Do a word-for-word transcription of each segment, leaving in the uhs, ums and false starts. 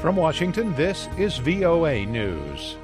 From Washington, this is V O A News.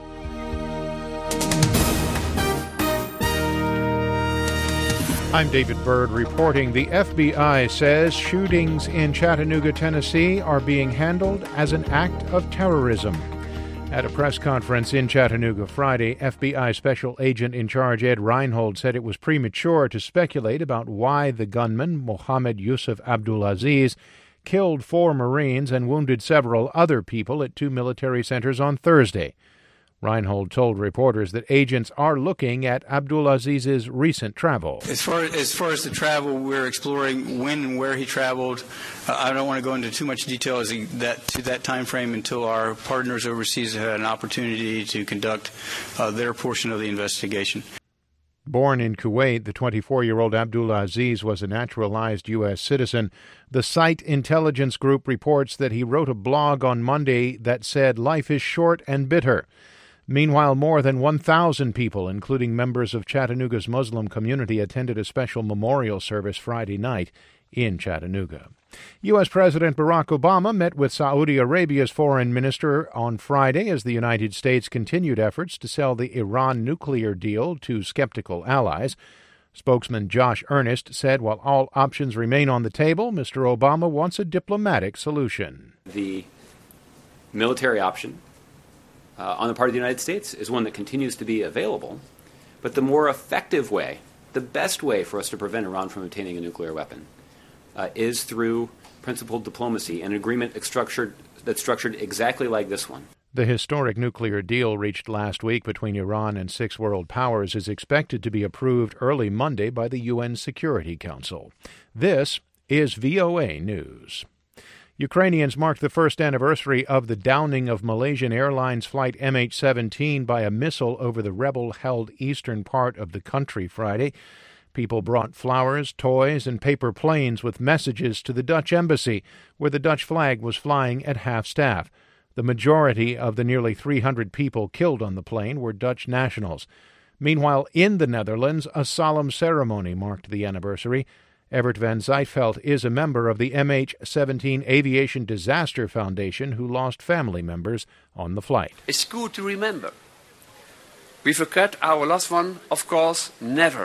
I'm David Byrd reporting. The F B I says shootings in Chattanooga, Tennessee are being handled as an act of terrorism. At a press conference in Chattanooga Friday, F B I Special Agent in Charge Ed Reinhold said it was premature to speculate about why the gunman, Mohammed Yusuf Abdulaziz, killed four Marines and wounded several other people at two military centers on Thursday. Reinhold told reporters that agents are looking at Abdulaziz's recent travel. As far as far as the travel, we're exploring when and where he traveled. Uh, I don't want to go into too much detail as he, that to that time frame until our partners overseas have had an opportunity to conduct uh, their portion of the investigation. Born in Kuwait, the twenty-four-year-old Abdulaziz was a naturalized U S citizen. The Site Intelligence Group reports that he wrote a blog on Monday that said, "Life is short and bitter." Meanwhile, more than one thousand people, including members of Chattanooga's Muslim community, attended a special memorial service Friday night in Chattanooga. U S. President Barack Obama met with Saudi Arabia's foreign minister on Friday as the United States continued efforts to sell the Iran nuclear deal to skeptical allies. Spokesman Josh Earnest said while all options remain on the table, Mister Obama wants a diplomatic solution. The military option Uh, on the part of the United States is one that continues to be available, but the more effective way, the best way for us to prevent Iran from obtaining a nuclear weapon uh, is through principled diplomacy, an agreement structured, that's structured exactly like this one. The historic nuclear deal reached last week between Iran and six world powers is expected to be approved early Monday by the U N Security Council. This is V O A News. Ukrainians marked the first anniversary of the downing of Malaysian Airlines flight M H seventeen by a missile over the rebel-held eastern part of the country Friday. People brought flowers, toys, and paper planes with messages to the Dutch embassy, where the Dutch flag was flying at half-staff. The majority of the nearly three hundred people killed on the plane were Dutch nationals. Meanwhile, in the Netherlands, a solemn ceremony marked the anniversary. Evert van Zijtveld is a member of the M H seventeen Aviation Disaster Foundation who lost family members on the flight. It's good to remember. We forget our last one, of course, never.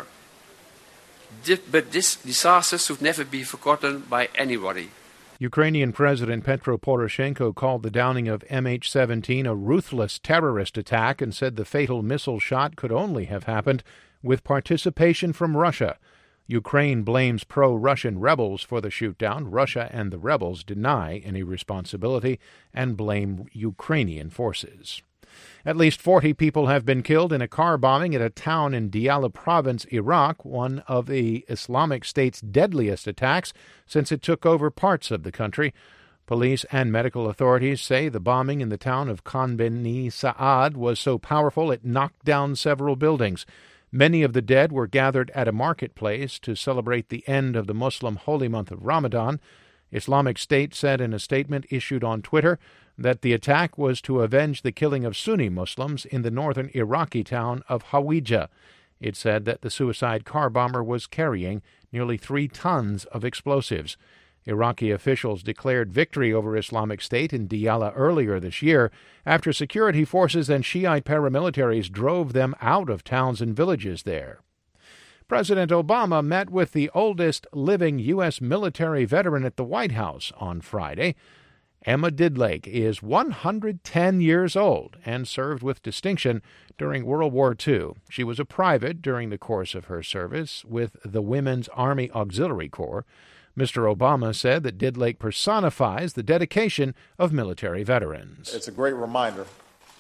But this disaster should never be forgotten by anybody. Ukrainian President Petro Poroshenko called the downing of M H seventeen a ruthless terrorist attack and said the fatal missile shot could only have happened with participation from Russia. Ukraine blames pro-Russian rebels for the shootdown. Russia and the rebels deny any responsibility and blame Ukrainian forces. At least forty people have been killed in a car bombing at a town in Diyala province, Iraq, one of the Islamic State's deadliest attacks since it took over parts of the country. Police and medical authorities say the bombing in the town of Khan Beni Saad was so powerful it knocked down several buildings. Many of the dead were gathered at a marketplace to celebrate the end of the Muslim holy month of Ramadan. Islamic State said in a statement issued on Twitter that the attack was to avenge the killing of Sunni Muslims in the northern Iraqi town of Hawija. It said that the suicide car bomber was carrying nearly three tons of explosives. Iraqi officials declared victory over Islamic State in Diyala earlier this year after security forces and Shiite paramilitaries drove them out of towns and villages there. President Obama met with the oldest living U S military veteran at the White House on Friday. Emma Didlake is one hundred ten years old and served with distinction during World War Two. She was a private during the course of her service with the Women's Army Auxiliary Corps. Mister Obama said that Didlake personifies the dedication of military veterans. It's a great reminder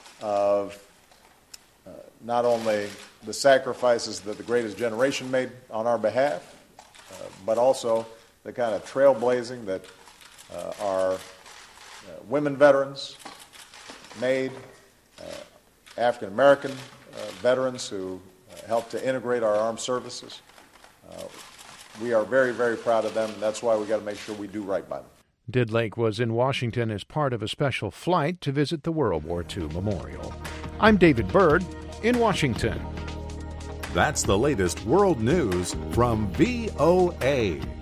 of uh, not only the sacrifices that the greatest generation made on our behalf, uh, but also the kind of trailblazing that uh, our uh, women veterans made, uh, African American uh, veterans who uh, helped to integrate our armed services. Uh, We are very, very proud of them, and that's why we got to make sure we do right by them. Didlake was in Washington as part of a special flight to visit the World War Two Memorial. I'm David Byrd in Washington. That's the latest world news from V O A.